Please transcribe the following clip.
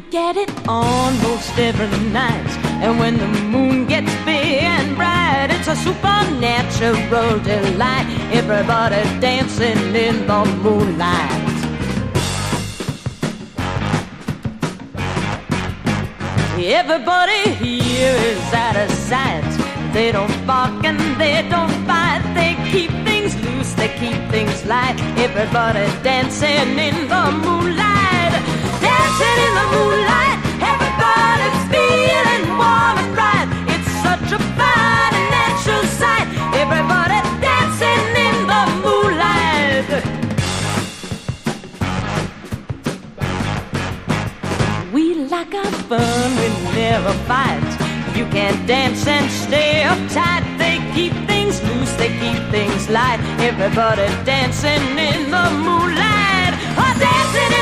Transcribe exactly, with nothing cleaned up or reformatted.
get it on most every night. And when the moon gets big and bright, it's a supernatural delight. Everybody dancing in the moonlight. Everybody here is out of sight. They don't bark and they don't fight. They keep things loose, they keep things light. Everybody dancing in the moonlight. Dancing in the moonlight. Everybody's feeling warm and bright. It's such a fine and natural sight. Everybody dancing in the moonlight. We like our fun, we never fight. You can't dance and stay uptight. They keep things loose, they keep things light. Everybody dancing in the moonlight. Oh, dancing in